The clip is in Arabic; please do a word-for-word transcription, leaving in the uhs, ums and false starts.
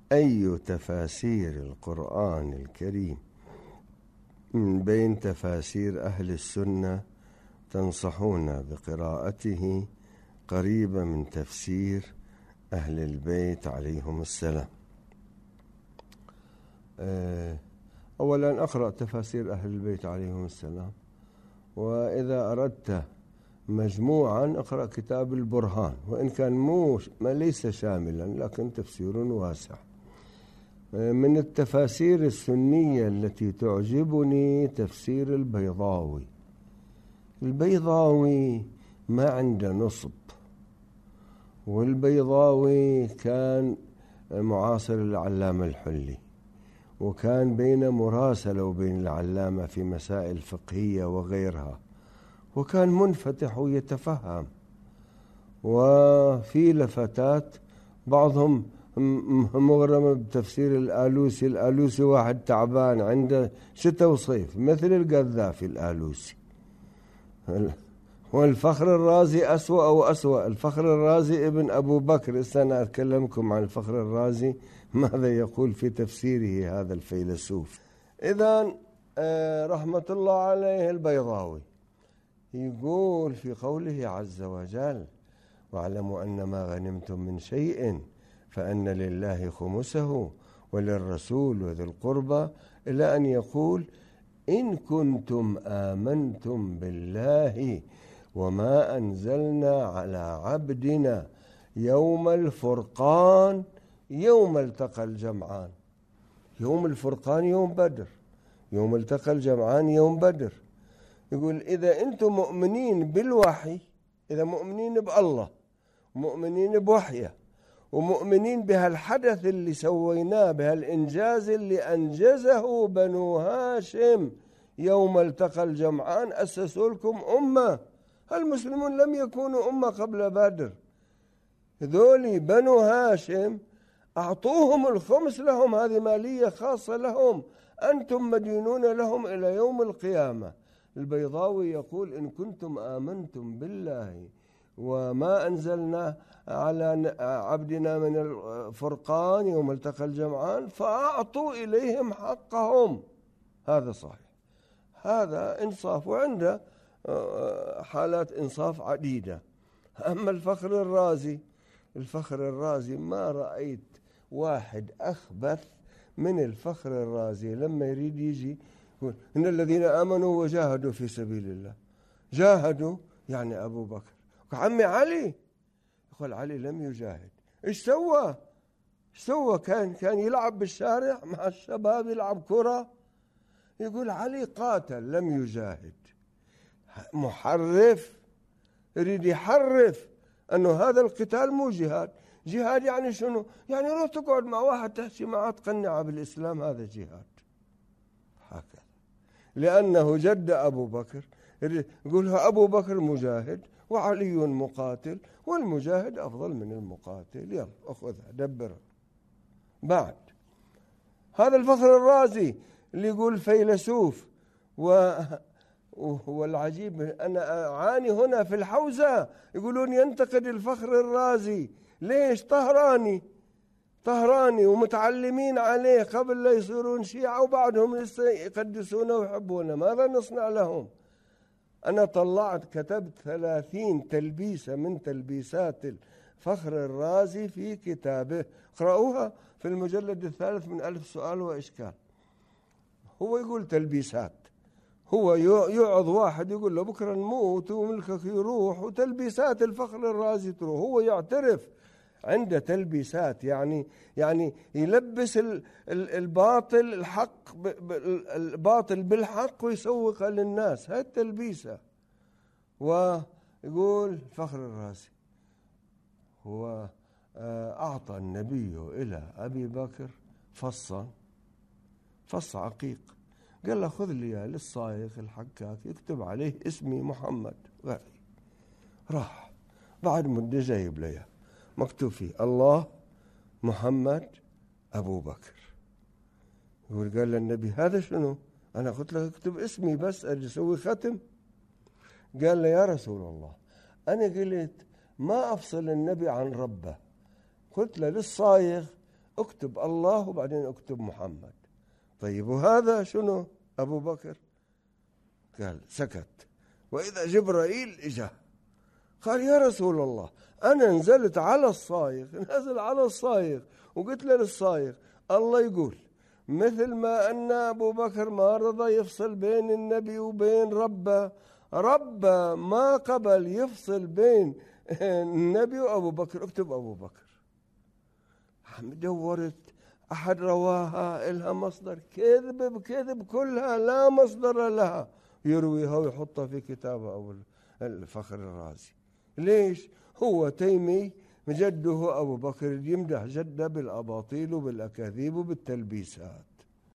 أي تفاسير القرآن الكريم من بين تفاسير أهل السنة تنصحون بقراءته قريبة من تفسير أهل البيت عليهم السلام؟ أولا أقرأ تفاسير أهل البيت عليهم السلام، وإذا أردت مجموعا أقرأ كتاب البرهان، وإن كان مو ما ليس شاملا لكن تفسير واسع. من التفاسير السنية التي تعجبني تفسير البيضاوي. البيضاوي ما عنده نصب، والبيضاوي كان معاصر العلامة الحلي، وكان بين مراسلة وبين العلامة في مسائل فقهية وغيرها، وكان منفتح ويتفهم. وفي لفتات بعضهم مغرم بتفسير الآلوسي. الآلوسي واحد تعبان عنده شتاء وصيف مثل القذافي الآلوسي. والفخر الرازي أسوأ وأسوأ. الفخر الرازي ابن أبو بكر. أنا أتكلمكم عن الفخر الرازي ماذا يقول في تفسيره هذا الفيلسوف. إذن رحمة الله عليه البيضاوي يقول في قوله عز وجل: واعلموا أن ما غنمتم من شيء فأن لله خمسه وللرسول وذي القربى، إلى أن يقول: إن كنتم آمنتم بالله وما أنزلنا على عبدنا يوم الفرقان يوم التقى الجمعان. يوم الفرقان يوم بدر، يوم التقى الجمعان يوم بدر. يقول إذا أنتم مؤمنين بالوحي، إذا مؤمنين بالله، مؤمنين بوحيه، ومؤمنين بهالحدث اللي سويناه، بهالإنجاز اللي أنجزه بنو هاشم يوم التقى الجمعان، أسسوا لكم أمة. المسلمون لم يكونوا أمة قبل بدر. ذولي بنو هاشم أعطوهم الخمس لهم، هذه مالية خاصة لهم، أنتم مدينون لهم إلى يوم القيامة. البيضاوي يقول: إن كنتم آمنتم بالله وما أنزلنا على عبدنا من الفرقان يوم التقى الجمعان فأعطوا إليهم حقهم. هذا صحيح، هذا إنصاف، وعنده حالات إنصاف عديدة. أما الفخر الرازي، الفخر الرازي ما رأيت واحد أخبث من الفخر الرازي لما يريد يجي يقول: إن الذين آمنوا وجاهدوا في سبيل الله. جاهدوا يعني أبو بكر. عمي علي، يقول: علي لم يجاهد. إيش سوى؟ إيش سوى؟ كان كان يلعب بالشارع مع الشباب، يلعب كرة. يقول: علي قاتل لم يجاهد. محرف، يريد يحرف أنه هذا القتال مو جهاد. جهاد يعني شنو؟ يعني لو تقعد مع واحد تحكي معه تقنعه بالإسلام، هذا جهاد. هكذا، لأنه جد أبو بكر. يقولها أبو بكر مجاهد وعلي مقاتل، والمجاهد أفضل من المقاتل. يلا أخذها دبرها. بعد هذا الفخر الرازي اللي يقول فيلسوف. و والعجيب أنا أعاني هنا في الحوزة يقولون ينتقد الفخر الرازي. ليش؟ طهراني، طهراني ومتعلمين عليه قبل لا يصيرون شيعة، وبعدهم لسه يقدسونه ويحبونه. ماذا نصنع لهم؟ أنا طلعت كتبت ثلاثين تلبيسة من تلبيسات الفخر الرازي في كتابه، اقرأوها في المجلد الثالث من ألف سؤال وإشكال. هو يقول تلبيسات، هو يعظ واحد يقول له بكرة نموت وملكك يروح، وتلبيسات الفخر الرازي تروح. هو يعترف عنده تلبيسات، يعني يعني يلبس الباطل الحق، الباطل بالحق ويسوق للناس. هاي التلبيسة. ويقول الفخر الرازي هو أعطى النبي إلى أبي بكر فصا، فص عقيق. قال له: خذ لي للصايغ الحكاك يكتب عليه اسمي محمد غالي. راح بعد مدة جايب لي مكتوب فيه الله محمد أبو بكر. يقول: قال للنبي: هذا شنو؟ أنا قلت له اكتب اسمي بس، أجي أسوي ختم. قال له: يا رسول الله، أنا قلت ما أفصل النبي عن ربه. قلت له للصايغ اكتب الله وبعدين اكتب محمد. طيب وهذا شنو أبو بكر؟ قال سكت. وإذا جبرائيل إجا قال يا رسول الله أنا نزلت على الصايغ، نزل على الصايغ وقلت له للصايغ الله يقول مثل ما أن أبو بكر ما رضى يفصل بين النبي وبين ربه، ربه ما قبل يفصل بين النبي وأبو بكر، اكتب أبو بكر. دورت أحد رواها إلها مصدر، كذب بكذب كلها لا مصدر لها، يرويها ويحطها في كتابه أبو الفخر الرازي. ليش؟ هو تيمي جده أبو بكر يمدح جده بالأباطيل وبالأكاذيب وبالتلبيسات.